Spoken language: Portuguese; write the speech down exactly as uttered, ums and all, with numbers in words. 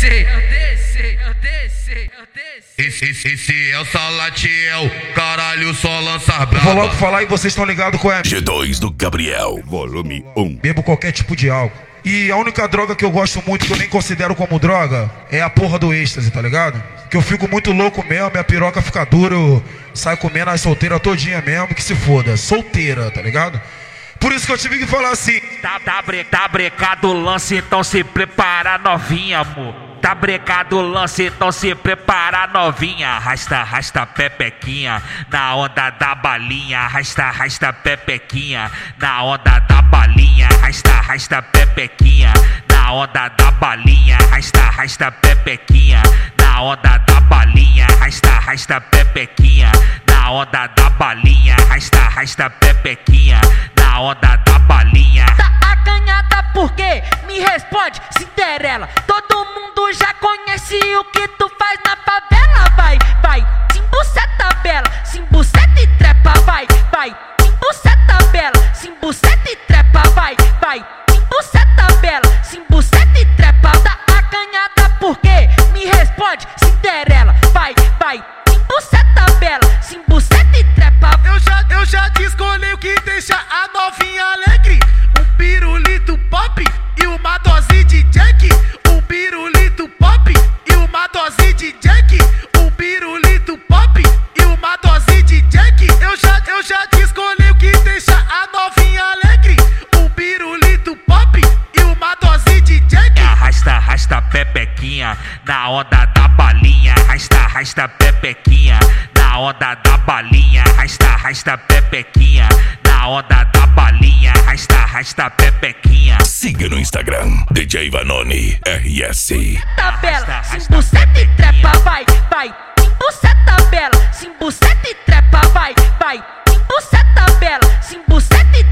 desci, eu desci, eu desci, eu desci. Esse, esse, esse é o Salatiel, caralho, só lança brava. Vou logo falar e vocês estão ligados com é G dois do Gabriel, volume um. Bebo qualquer tipo de álcool. E a única droga que eu gosto muito, que eu nem considero como droga, é a porra do êxtase, tá ligado? Que eu fico muito louco mesmo, minha piroca fica dura, eu saio comendo as solteiras todinha mesmo, que se foda. Solteira, tá ligado? Por isso que eu tive que falar assim. Tá, tá, bre, tá brecado o lance, então se prepara novinha, amor. Tá brecado o lance, então se prepara novinha. Arrasta, arrasta pepequinha na onda da balinha. Arrasta, arrasta pepequinha na onda da balinha. Arrasta, arrasta pepequinha na onda da balinha. Arrasta, arrasta pepequinha na onda da balinha. Arrasta, arrasta pepequinha na onda da balinha. Arrasta, arrasta pepequinha na onda da balinha. Tá acanhada porque me responde, Cinderela. Todo mundo já conhece o que tu faz na favela. Vai, vai, simbuceta bela, simbuceta e trepa. Vai, vai, simbuceta bela, simbuceta e trepa. Vai, vai, simbuceta bela, simbuceta e trepa. Tá acanhada porque me responde, Cinderela. Vai, vai, simbuceta bela, simbuceta e trepa. Eu já, eu já te escolhi o que deixa a novinha alegre. Um pirulito pop e uma dose de Jack. Um pirulito pop e uma dose de Jack. Um pirulito pop e uma dose de Jack. Eu já, eu já te escolhi o que deixa a novinha alegre. Um pirulito pop e uma dose de Jack. Arrasta, arrasta pepequinha na onda da balinha. Arrasta, arrasta pepequinha na onda da balinha. Arrasta, arrasta pepequinha na onda da balinha. Arrasta, arrasta pepequinha. Siga no Instagram, D J Vanoni R S. Tá bela, simbuceta e trepa. Vai, vai, simbuceta bela, simbuceta e trepa. Vai, vai, simbuceta bela, simbuceta e